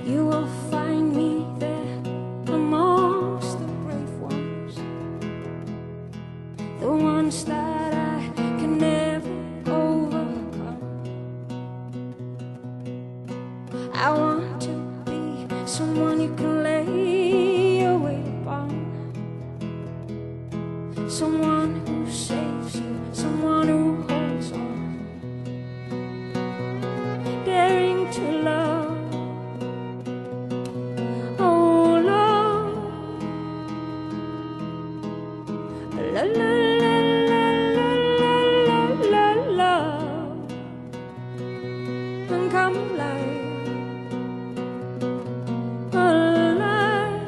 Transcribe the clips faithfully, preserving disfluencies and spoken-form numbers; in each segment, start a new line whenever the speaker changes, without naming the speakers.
You will find me there amongst the brave ones, the ones that I can never overcome. I want to be someone you can lay your weight upon, someone who saves you, someone who holds on, daring to love. Oh Lord, la la la la la la la, and come alive, alive,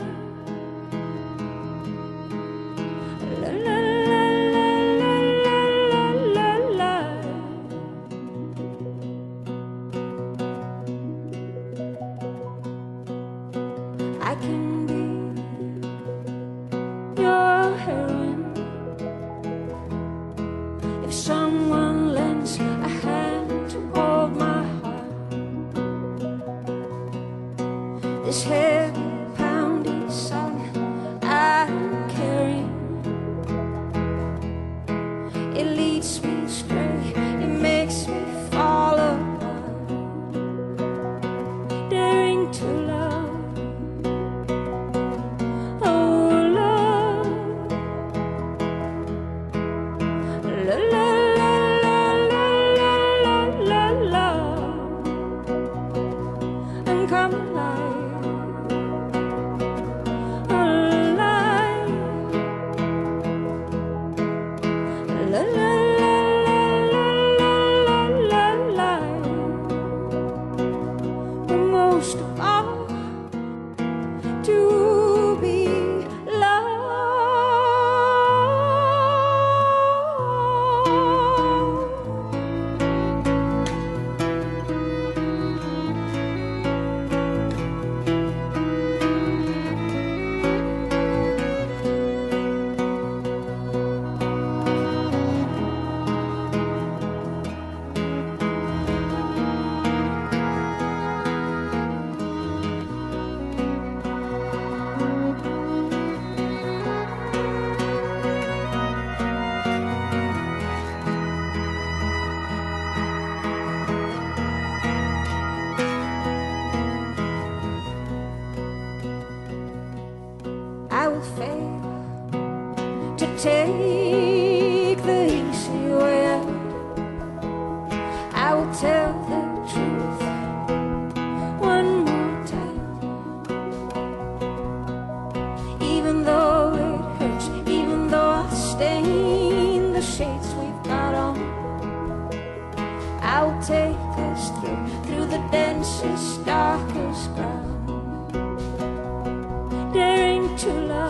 la la. I can be your heroine if someone lends a hand to hold my heart. This heavy pounding song I'm carrying, it leads me astray, it makes me fall apart, daring to love. La la la la la la la la, and come alive, alive, la la la la la la la, but most of all, to be loved. I will fail to take the easy way out. I will tell the truth one more time, even though it hurts, even though I stain the shades we've got on. I will take us through, through the densest, darkest ground, daring to love.